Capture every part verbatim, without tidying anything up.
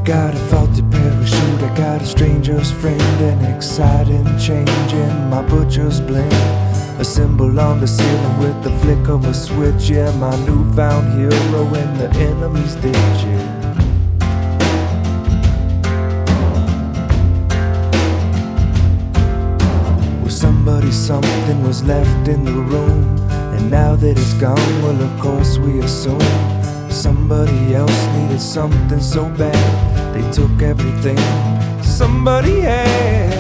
got a faulty parachute, I got a stranger's friend, an exciting change in my butcher's blend. A symbol on the ceiling with the flick of a switch, yeah, my newfound hero in the enemy's ditch, yeah. Well, somebody, something was left in the room, and now that it's gone, well, of course we assume somebody else needed something so bad, they took everything somebody had.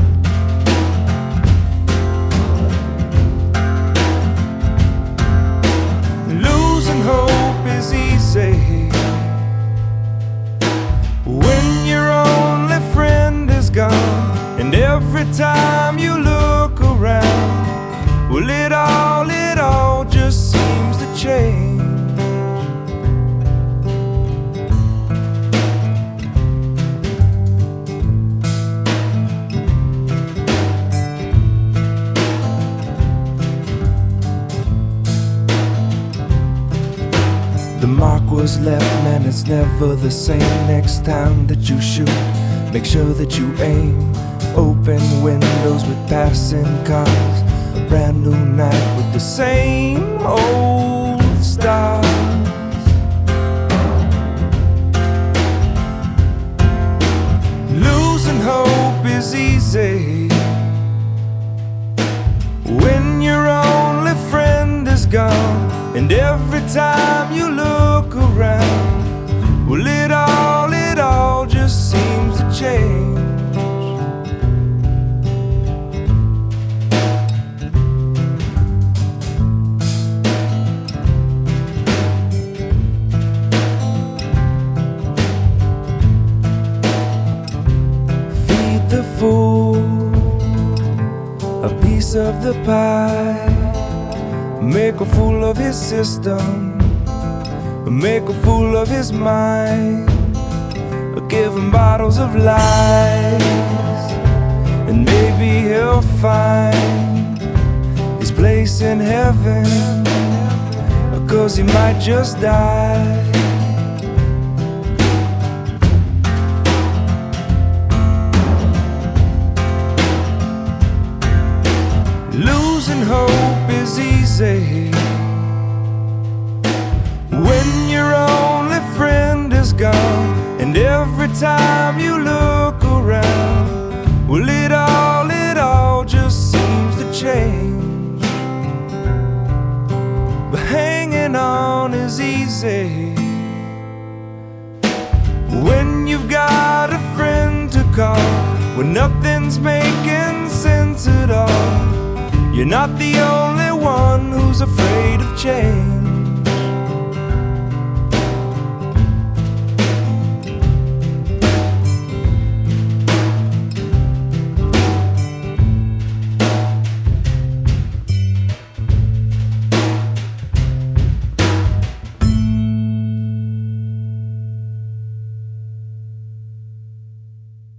Losing hope is easy when your only friend is gone, and every time you look around, well, it all, it all just seems to change. The mark was left, man, it's never the same. Next time that you shoot, make sure that you aim. Open windows with passing cars, a brand new night with the same old stars. Losing hope is easy when your only friend is gone, and every time you look around, well, it all, it all just seems to change. Feed the fool a piece of the pie, make a fool of his system, make a fool of his mind, give him bottles of lies, and maybe he'll find his place in heaven, 'cause he might just die. Losing hope is easy when your only friend is gone, and every time you look around, well, it all, it all just seems to change. But hanging on is easy when you've got a friend to call, when nothing's making sense at all. You're not the only one who's afraid of change.